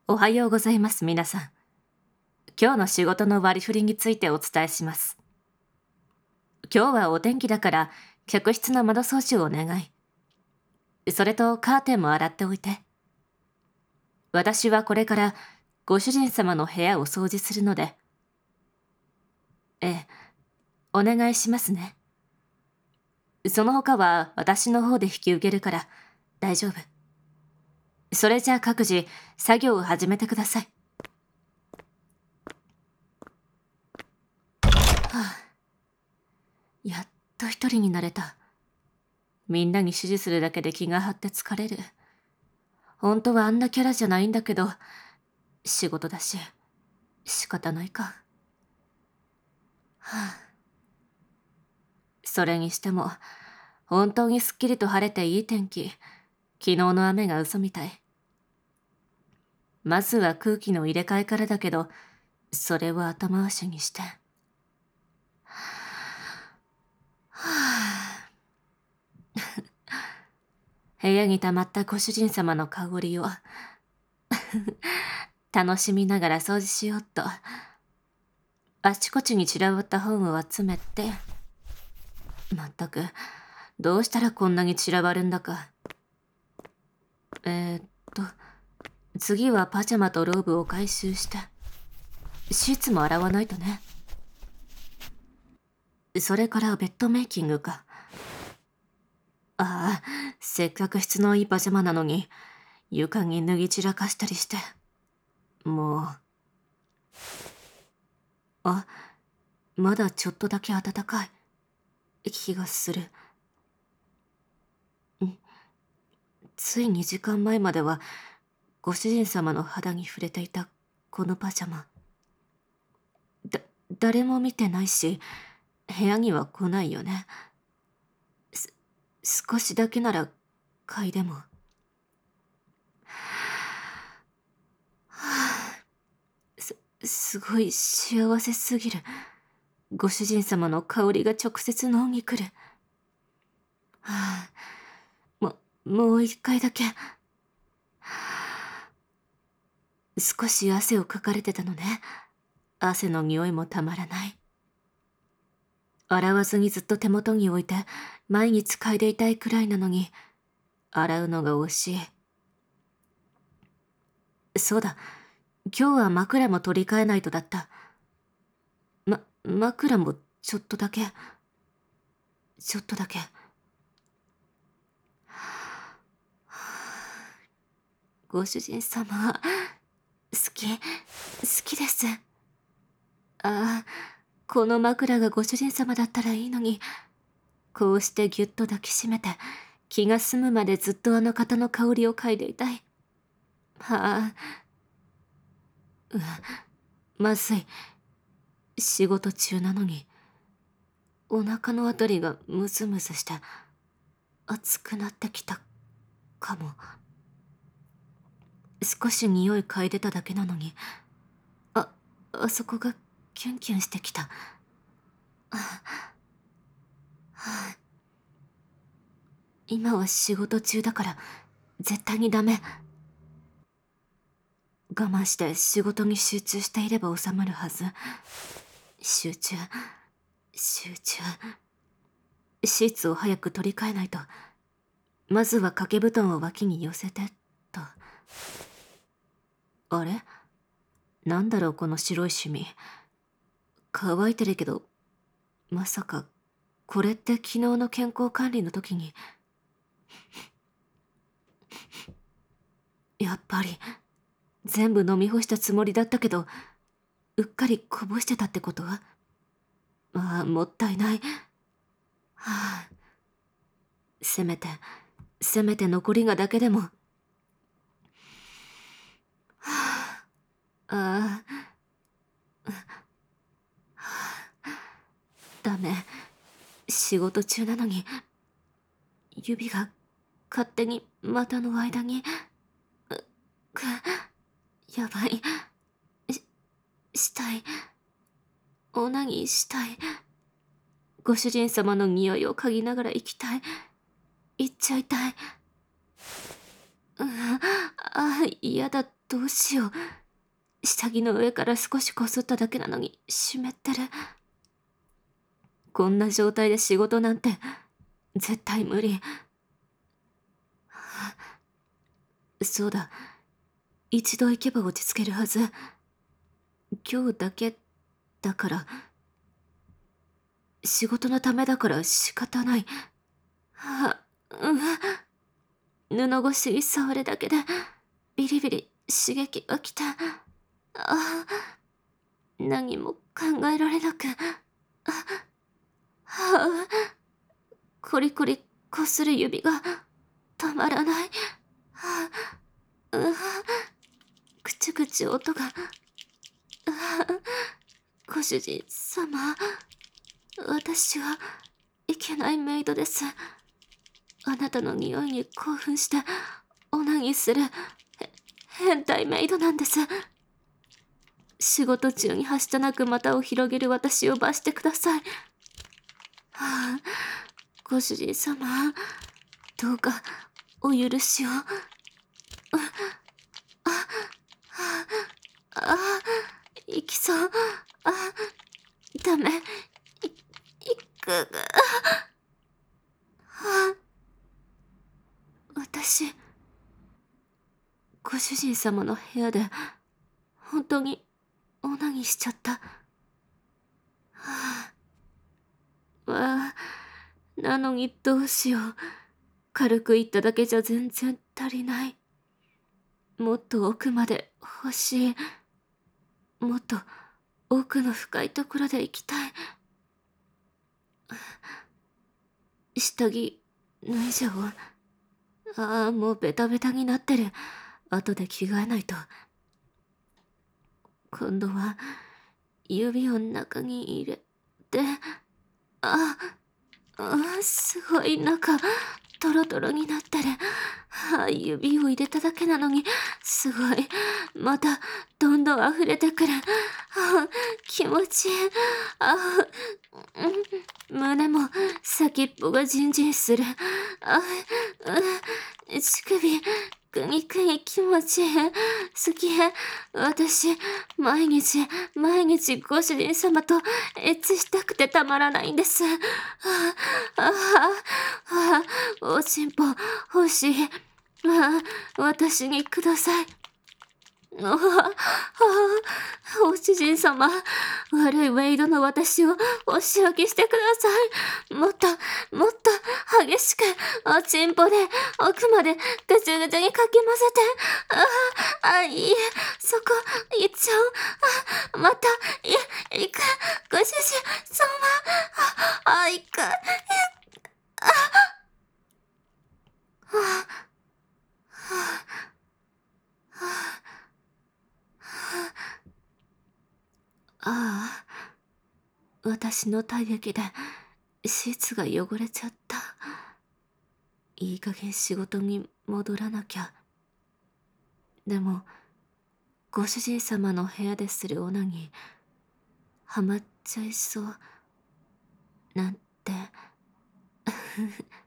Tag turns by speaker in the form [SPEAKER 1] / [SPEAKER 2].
[SPEAKER 1] おはようございます、皆さん。今日の仕事の割り振りについてお伝えします。今日はお天気だから、客室の窓掃除をお願い。それとカーテンも洗っておいて。私はこれからご主人様の部屋を掃除するので。ええ、お願いしますね。その他は私の方で引き受けるから大丈夫。それじゃあ各自作業を始めてください。やっと一人になれた。みんなに指示するだけで気が張って疲れる。本当はあんなキャラじゃないんだけど、仕事だし、仕方ないか。それにしても、本当にすっきりと晴れていい天気。昨日の雨が嘘みたい。まずは空気の入れ替えからだけど、それを後回しにして。部屋に溜まったご主人様の香りを楽しみながら掃除しようと。あちこちに散らばった本を集めて、まったく、どうしたらこんなに散らばるんだか。次はパジャマとローブを回収して、シーツも洗わないとね。それからベッドメイキングか。ああ、せっかく質のいいパジャマなのに、床に脱ぎ散らかしたりして。もう。あ、まだちょっとだけ暖かい気がする。つい2時間前までは、ご主人様の肌に触れていたこのパジャマ。誰も見てないし、部屋には来ないよね。少しだけなら嗅いでも。すごい幸せすぎる。ご主人様の香りが直接脳に来る。もう一回だけ。少し汗をかかれてたのね。汗の匂いもたまらない。洗わずにずっと手元に置いて毎日嗅いでいたいくらいなのに、洗うのが惜しい。そうだ、今日は枕も取り替えないとだった。枕もちょっとだけ。ご主人様、好きです。ああ、この枕がご主人様だったらいいのに、こうしてぎゅっと抱きしめて、気が済むまでずっとあの方の香りを嗅いでいたい。まずい。仕事中なのに、お腹のあたりがムズムズして、熱くなってきたかも。少し匂い嗅いでただけなのに、あそこがキュンキュンしてきた。今は仕事中だから絶対にダメ。我慢して仕事に集中していれば収まるはず。集中。シーツを早く取り替えないと。まずは掛け布団を脇に寄せてと。あれ、なんだろうこの白いシミ。乾いてるけど、まさかこれって昨日の健康管理の時に。やっぱり全部飲み干したつもりだったけど、うっかりこぼしてたってこと？もったいない。せめて残りがだけでも。ダメ。仕事中なのに、指が勝手に股の間に。やばい。したい。オナニーしたい。ご主人様の匂いを嗅ぎながら行きたい。行っちゃいたい。 嫌だ、どうしよう。下着の上から少しこすっただけなのに湿ってる。こんな状態で仕事なんて絶対無理。そうだ、一度行けば落ち着けるはず。今日だけだから、仕事のためだから仕方ない。布越しに触るだけでビリビリ刺激が来た。何も考えられなく、コリコリこする指が止まらない。くちゅくちゅ音が。ご主人様、私はいけないメイドです。あなたの匂いに興奮してオナニーする変態メイドなんです。仕事中にはしたなく股を広げる私を罰してください。ご主人様、どうかお許しを。行きそう。ダメ。行く。私、ご主人様の部屋で本当にオナニーしちゃった。なのにどうしよう。軽く言っただけじゃ全然足りない。もっと奥まで欲しい。もっと奥の深いところで行きたい。下着脱いじゃおう。もうベタベタになってる。後で着替えないと。今度は指を中に入れて、すごい中トロトロになってる。指を入れただけなのにすごい。またどんどん溢れてくる。気持ちいい。胸も先っぽがジンジンする。乳首グニグニ気持ちいい。好き。私毎日ご主人様とエッチしたくてたまらないんです。おちんぽ欲しい。私にください。お主人様、悪いウェイドの私をお仕置きしてください。もっと激しくおちんぽで奥までぐちゅぐちゅにかき混ぜて。いいえ、そこ行っちゃう。また行く。ご主人様、行く。私の体液でシーツが汚れちゃった。いい加減仕事に戻らなきゃ。でもご主人様の部屋でするオナにハマっちゃいそうなんて